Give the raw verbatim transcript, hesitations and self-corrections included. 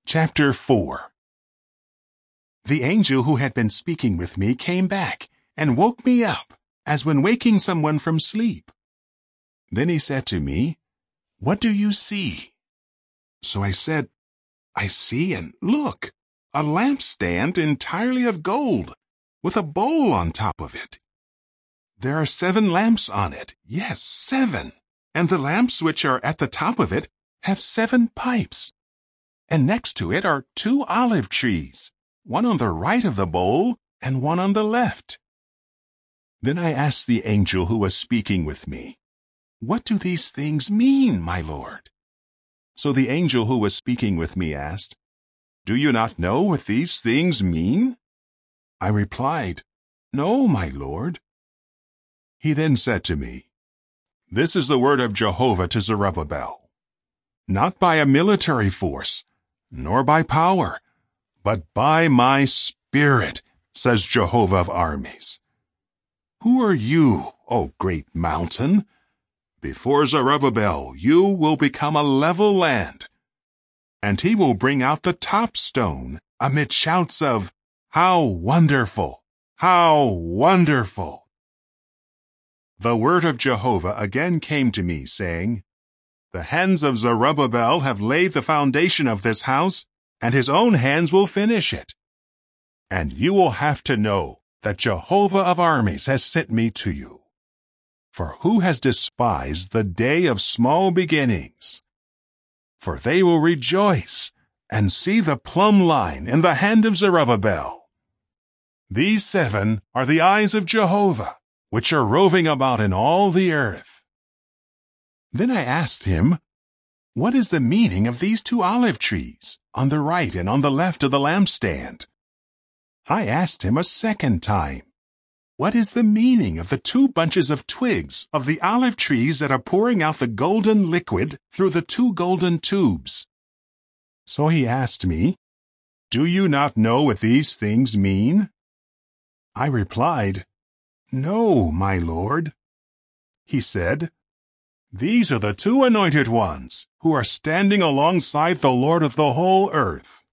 Chapter four. The angel who had been speaking with me came back and woke me up, as when waking someone from sleep. Then he said to me, "What do you see?" So I said, "I see and look, a lampstand entirely of gold, with a bowl on top of it. There are seven lamps on it, yes, seven, and the lamps which are at the top of it have seven pipes. And next to it are two olive trees, one on the right of the bowl and one on the left." Then I asked the angel who was speaking with me, "What do these things mean, my Lord?" So the angel who was speaking with me asked, "Do you not know what these things mean?" I replied, "No, my Lord." He then said to me, "This is the word of Jehovah to Zerubbabel. Not by a military force, nor by power, but by my Spirit, says Jehovah of armies. Who are you, O great mountain? Before Zerubbabel you will become a level land, and he will bring out the top stone amid shouts of, 'How wonderful! How wonderful!'" The word of Jehovah again came to me, saying, "The hands of Zerubbabel have laid the foundation of this house, and his own hands will finish it. And you will have to know that Jehovah of armies has sent me to you. For who has despised the day of small beginnings? For they will rejoice and see the plumb line in the hand of Zerubbabel. These seven are the eyes of Jehovah, which are roving about in all the earth." Then I asked him, "What is the meaning of these two olive trees, on the right and on the left of the lampstand?" I asked him a second time, "What is the meaning of the two bunches of twigs of the olive trees that are pouring out the golden liquid through the two golden tubes?" So he asked me, "Do you not know what these things mean?" I replied, "No, my Lord." He said, "These are the two anointed ones who are standing alongside the Lord of the whole earth.